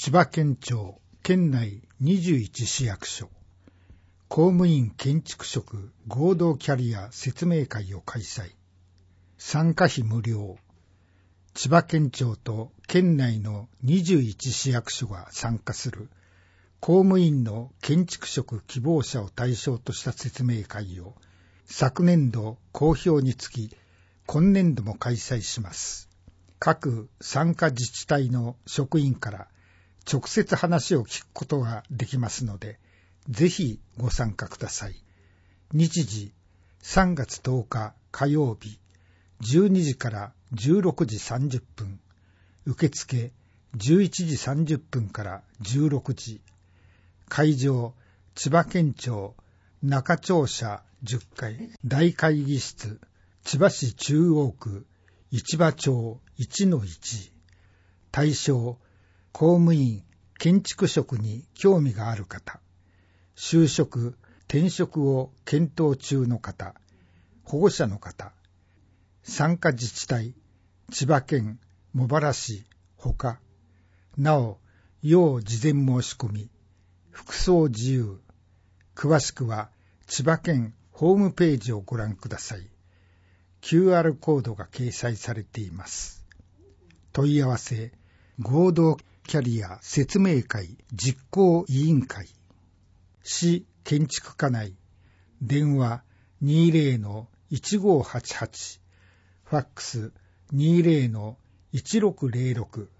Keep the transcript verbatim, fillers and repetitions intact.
千葉県庁県内にじゅういち市役所公務員建築職合同キャリア説明会を開催。参加費無料。千葉県庁と県内のにじゅういち市役所が参加する公務員の建築職希望者を対象とした説明会を昨年度公表につき今年度も開催します。各参加自治体の職員から直接話を聞くことができますので、ぜひご参加ください。日時さんがつとおか火曜日じゅうにじからじゅうろくじさんじゅっぷん、受付じゅういちじさんじゅっぷんからじゅうろくじ、会場千葉県庁中庁舎じゅっかい大会議室千葉市中央区市場町 いちのいち、対象公務員建築職に興味がある方、就職転職を検討中の方、保護者の方、参加自治体千葉県茂原市ほか、なお要事前申し込み、服装自由。詳しくは千葉県ホームページをご覧ください。キューアール コードが掲載されています。問い合わせ合同キャリア説明会実行委員会、市建築課内、電話 にじゅうのいちごーはちはち、ファックス にじゅうのいちろくぜろろく、